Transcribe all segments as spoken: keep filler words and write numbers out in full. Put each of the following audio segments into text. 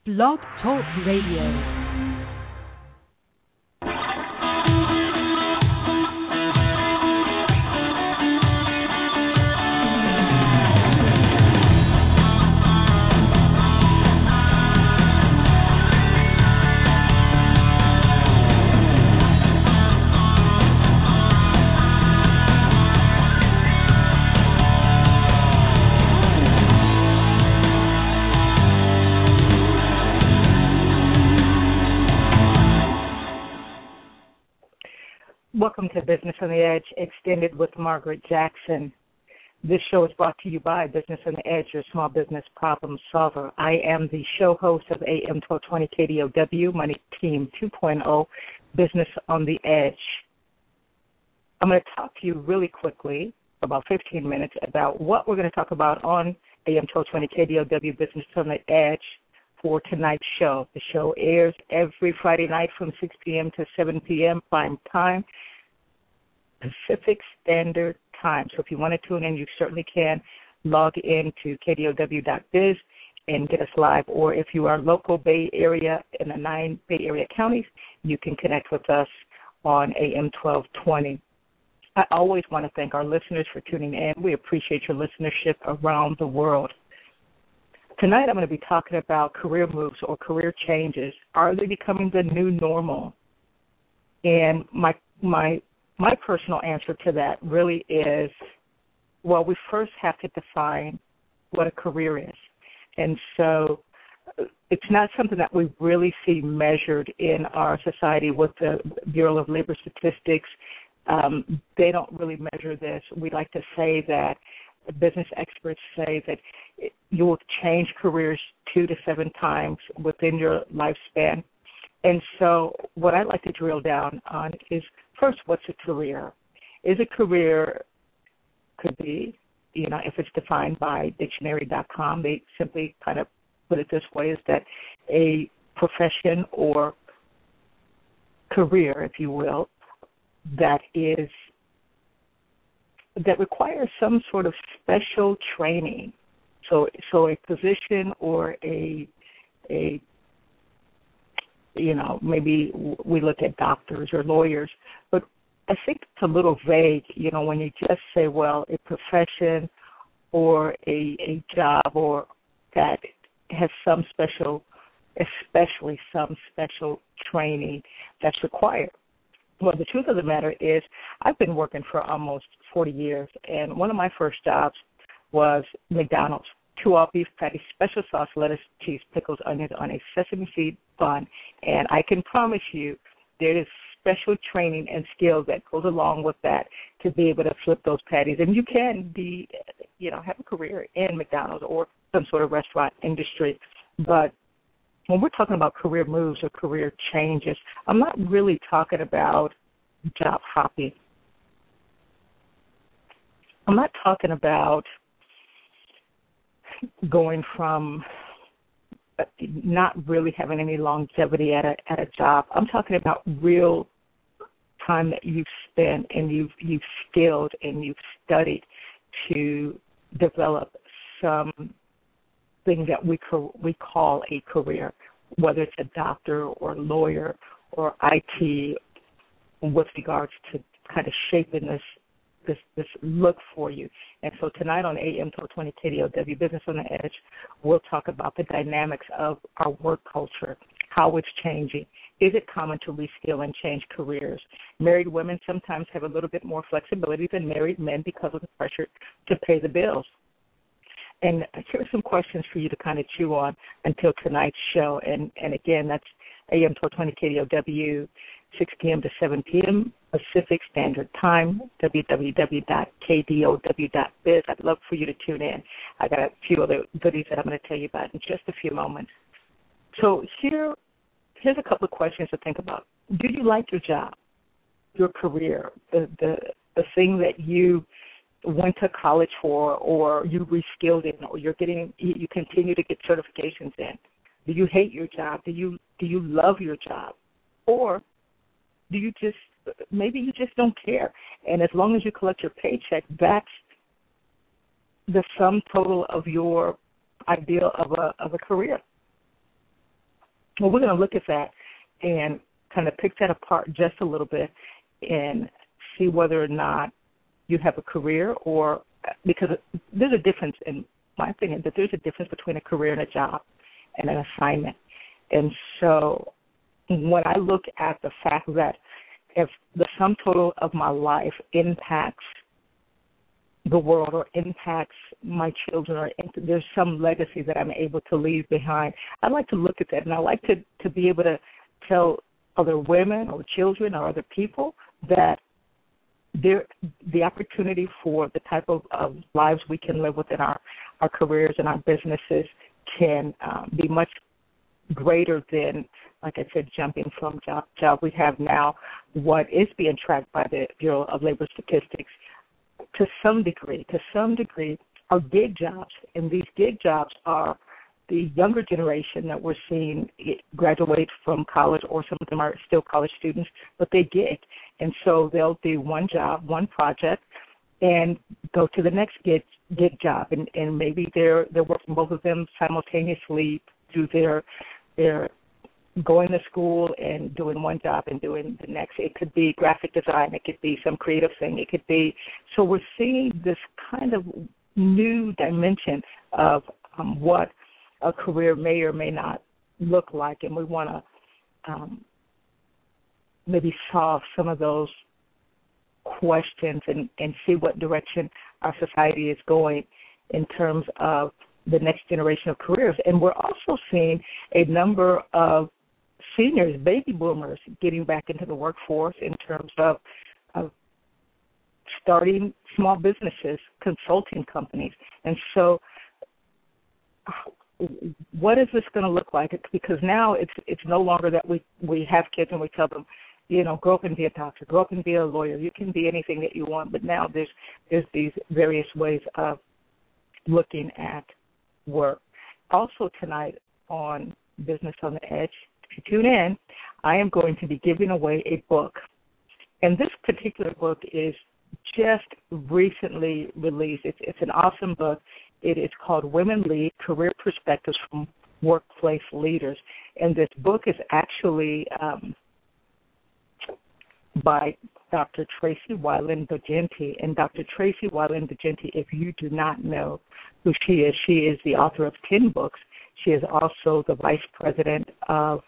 Blog Talk Radio. Welcome to Business on the Edge, extended with Margaret Jackson. This show is brought to you by Business on the Edge, your small business problem solver. I am the show host of A M twelve twenty K D O W, Money Team two point oh, Business on the Edge. I'm going to talk to you really quickly, for about fifteen minutes, about what we're going to talk about on A M twelve twenty K D O W, Business on the Edge, for tonight's show. The show airs every Friday night from six p.m. to seven p.m. prime time, Pacific Standard Time. So if you want to tune in, you certainly can log in to K D O W dot biz and get us live. Or if you are local Bay Area in the nine Bay Area counties, you can connect with us on A M twelve twenty. I always want to thank our listeners for tuning in. We appreciate your listenership around the world. Tonight I'm going to be talking about career moves or career changes. Are they becoming the new normal? And my my my personal answer to that really is, well, we first have to define what a career is. And so it's not something that we really see measured in our society with the Bureau of Labor Statistics. Um, they don't really measure this. We like to say that business experts say that you will change careers two to seven times within your lifespan. And so what I'd like to drill down on is, first, what's a career? Is a career, could be, you know, if it's defined by dictionary dot com, they simply kind of put it this way, is that a profession or career, if you will, that is that requires some sort of special training. So so a position or a, a you know, maybe we look at doctors or lawyers, but I think it's a little vague, you know, when you just say, well, a profession or a, a job or that has some special, especially some special training that's required. Well, the truth of the matter is I've been working for almost forty years, and one of my first jobs was McDonald's. Two all beef patties, special sauce, lettuce, cheese, pickles, onions on a sesame seed bun. And I can promise you there is special training and skill that goes along with that to be able to flip those patties. And you can be, you know, have a career in McDonald's or some sort of restaurant industry. But when we're talking about career moves or career changes, I'm not really talking about job hopping. I'm not talking about going from not really having any longevity at a at a job. I'm talking about real time that you've spent and you've you've skilled and you've studied to develop some thing that we co- we call a career, whether it's a doctor or lawyer or I T, with regards to kind of shaping this this this look for you. And so tonight on A M twelve twenty K D O W, Business on the Edge, we'll talk about the dynamics of our work culture, how it's changing. Is it common to reskill and change careers? Married women sometimes have a little bit more flexibility than married men because of the pressure to pay the bills. And here's some questions for you to kind of chew on until tonight's show. And, and again, that's A M twelve twenty K D O W, six p.m. to seven p.m. Pacific Standard Time, w w w dot k d o w dot biz. I'd love for you to tune in. I got a few other goodies that I'm going to tell you about in just a few moments. So here, here's a couple of questions to think about. Do you like your job, your career, the the, the thing that you went to college for, or you reskilled in, or you're getting, you continue to get certifications in? Do you hate your job? Do you do you love your job? Or do you just, maybe you just don't care, and as long as you collect your paycheck, that's the sum total of your ideal of a of a career. Well, we're going to look at that and kind of pick that apart just a little bit and see whether or not you have a career, or because there's a difference, in my opinion, that there's a difference between a career and a job and an assignment. And so when I look at the fact that if the sum total of my life impacts the world or impacts my children, or there's some legacy that I'm able to leave behind, I like to look at that, and I like to, to be able to tell other women or children or other people that there, the opportunity for the type of, of lives we can live within our, our careers and our businesses can um, be much greater than, like I said, jumping from job to job. We have now what is being tracked by the Bureau of Labor Statistics to some degree, to some degree, are gig jobs. And these gig jobs are the younger generation that we're seeing graduate from college, or some of them are still college students, but they gig. And so they'll do one job, one project, and go to the next gig, gig job. And, and maybe they're they're working both of them simultaneously through their their going to school and doing one job and doing the next. It could be graphic design. It could be some creative thing. It could be. So we're seeing this kind of new dimension of um, what a career may or may not look like, and we want to um, maybe solve some of those questions and, and see what direction our society is going in terms of the next generation of careers. And we're also seeing a number of seniors, baby boomers, getting back into the workforce in terms of, of starting small businesses, consulting companies. And so what is this going to look like? Because now it's it's no longer that we, we have kids and we tell them, you know, grow up and be a doctor, grow up and be a lawyer. You can be anything that you want. But now there's there's these various ways of looking at work. Also tonight on Business on the Edge, if you tune in, I am going to be giving away a book. And this particular book is just recently released. It's, it's an awesome book. It is called Women Lead, Career Perspectives from Workplace Leaders. And this book is actually um, by Doctor Tracy Weiland-Dugenti. And Doctor Tracy Weiland-Dugenti, if you do not know who she is, she is the author of ten books. She is also the vice president of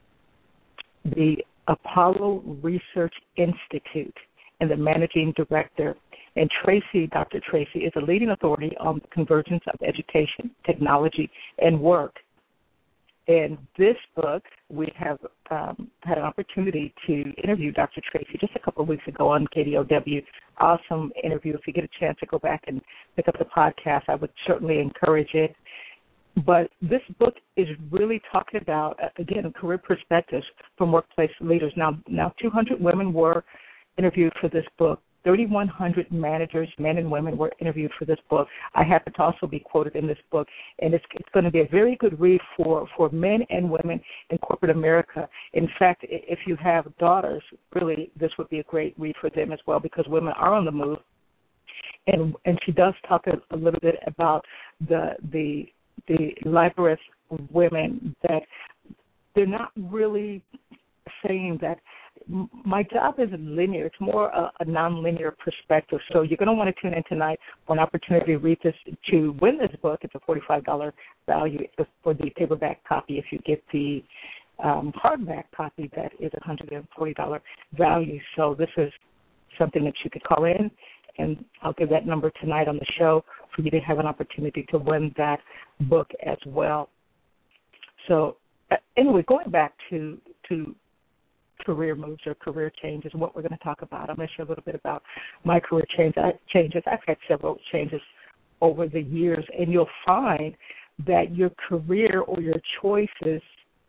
the Apollo Research Institute and the managing director. And Tracy, Doctor Tracy, is a leading authority on the convergence of education, technology, and work. And this book, we have um, had an opportunity to interview Doctor Tracy just a couple of weeks ago on K D O W. Awesome interview. If you get a chance to go back and pick up the podcast, I would certainly encourage it. But this book is really talking about, again, career perspectives from workplace leaders. Now, now two hundred women were interviewed for this book. thirty-one hundred managers, men and women, were interviewed for this book. I happen to also be quoted in this book, and it's, it's going to be a very good read for, for men and women in corporate America. In fact, if you have daughters, really, this would be a great read for them as well, because women are on the move. And and she does talk a, a little bit about the the the laborious women, that they're not really saying that my job isn't linear. It's more a, a non-linear perspective. So you're going to want to tune in tonight for an opportunity to read this, to win this book. It's a forty-five dollars value for the paperback copy. If you get the um, hardback copy, that is a one hundred forty dollars value. So this is something that you could call in, and I'll give that number tonight on the show for you to have an opportunity to win that book as well. So uh, anyway, going back to to career moves or career changes, what we're going to talk about. I'm going to share a little bit about my career change, changes. I've had several changes over the years, and you'll find that your career or your choices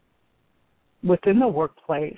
within the workplace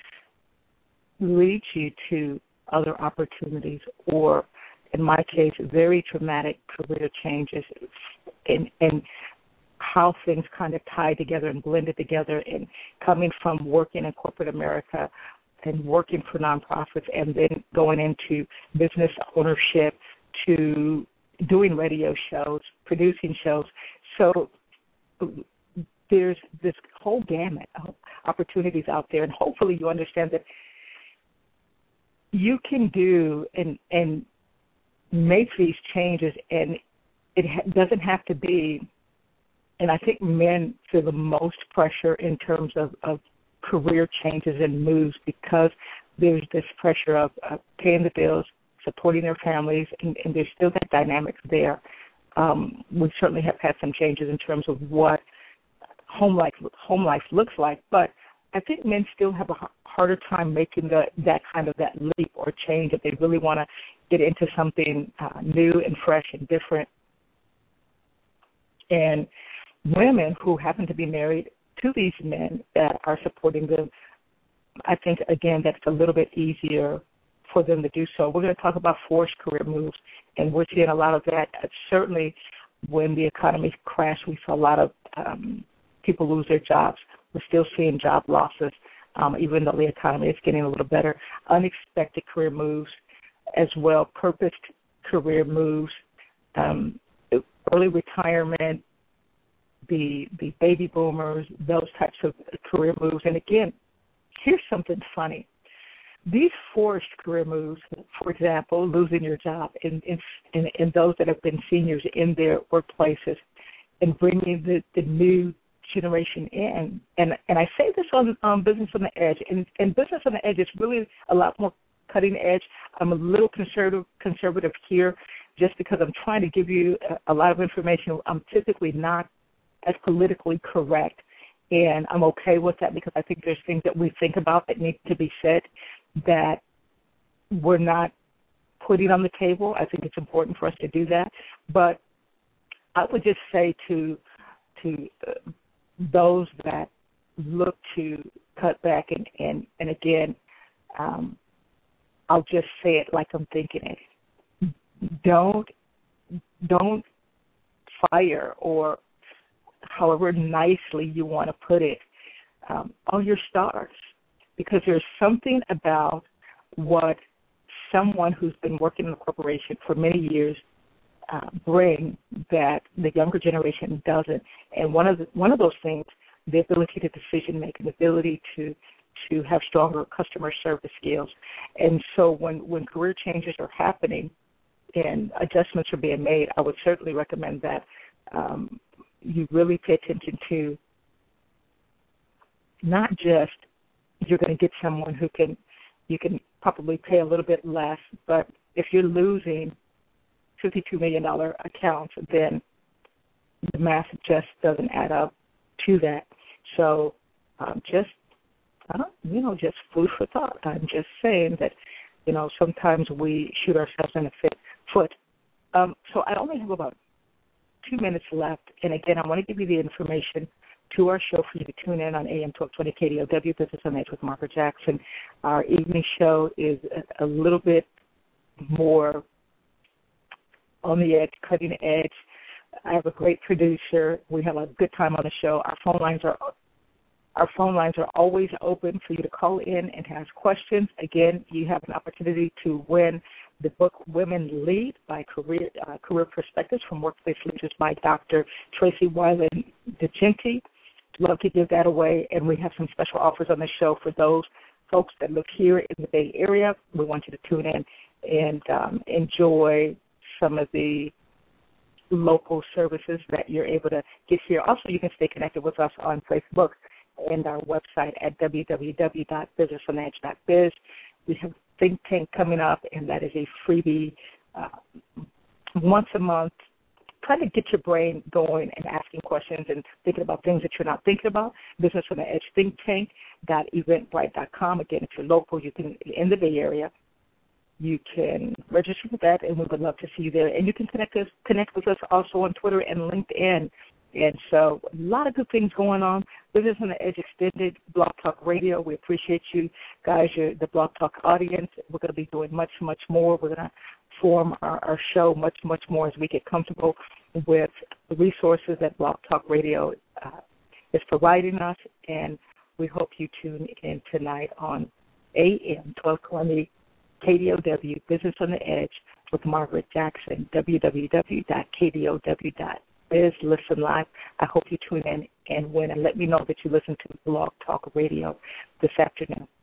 lead you to other opportunities, or in my case, very traumatic career changes, and, and how things kind of tie together and blended together, and coming from working in corporate America and working for nonprofits, and then going into business ownership, to doing radio shows, producing shows. So there's this whole gamut opportunities out there, and hopefully you understand that you can do and and make these changes, and it ha- doesn't have to be. And I think men feel the most pressure in terms of, of career changes and moves because there's this pressure of, of paying the bills, supporting their families, and, and there's still that dynamic there. Um, we certainly have had some changes in terms of what home life home life looks like, but I think men still have a harder time making the, that kind of that leap or change if they really want to get into something uh, new and fresh and different. And women who happen to be married to these men that are supporting them, I think, again, that's a little bit easier for them to do so. We're going to talk about forced career moves, and we're seeing a lot of that. Certainly when the economy crashed, we saw a lot of um, people lose their jobs. We're still seeing job losses, um, even though the economy is getting a little better. Unexpected career moves as well, purposed career moves, um, early retirement, the the baby boomers, those types of career moves. And again, here's something funny. These forced career moves, for example, losing your job, and, and, and those that have been seniors in their workplaces, and bringing the, the new generation in. And and I say this on um, Business on the Edge, and, and Business on the Edge is really a lot more cutting edge. I'm a little conservative conservative here just because I'm trying to give you a, a lot of information. I'm typically not as politically correct, and I'm okay with that because I think there's things that we think about that need to be said that we're not putting on the table. I think it's important for us to do that. But I would just say to to uh, those that look to cut back, and, and, and again, um, I'll just say it like I'm thinking it. Don't, don't fire, or however nicely you want to put it, um, all your stars, because there's something about what someone who's been working in a corporation for many years uh, bring that the younger generation doesn't. And one of the, one of those things, the ability to decision make, the ability to to have stronger customer service skills. And so when, when career changes are happening and adjustments are being made, I would certainly recommend that um, you really pay attention to not just you're going to get someone who can, you can probably pay a little bit less, but if you're losing fifty-two million dollars accounts, then the math just doesn't add up to that. So um, just, I don't, you know, just food for thought. I'm just saying that, you know, sometimes we shoot ourselves in the foot. Um, so I only have about two minutes left, and again, I want to give you the information to our show for you to tune in on A M twelve twenty K D O W, Business on the Edge with Margaret Jackson. Our evening show is a, a little bit more on the edge, cutting edge. I have a great producer. We have a good time on the show. Our phone lines are our phone lines are always open for you to call in and ask questions. Again, you have an opportunity to win the book Women Lead by Career uh, Career Perspectives from Workplace Leaders by Doctor Tracy Weiland DeGenti. Love to give that away, and we have some special offers on the show for those folks that live here in the Bay Area. We want you to tune in and um, enjoy some of the local services that you're able to get here. Also, you can stay connected with us on Facebook and our website at w w w dot business on the edge dot biz. We have Think Tank coming up, and that is a freebie uh, once a month. Try to get your brain going and asking questions and thinking about things that you're not thinking about. Business on the Edge Think Tank dot eventbrite dot com. Again, if you're local, you can in the Bay Area, you can register for that, and we would love to see you there. And you can connect us connect with us also on Twitter and LinkedIn. And so a lot of good things going on. Business on the Edge Extended, Blog Talk Radio. We appreciate you guys, your, the Blog Talk audience. We're going to be doing much, much more. We're going to form our, our show much, much more as we get comfortable with the resources that Blog Talk Radio uh, is providing us. And we hope you tune in tonight on A M twelve twenty K D O W, Business on the Edge with Margaret Jackson, w w w dot k d o w dot is Listen Live. I hope you tune in and win, and let me know that you listen to Blog Talk Radio this afternoon.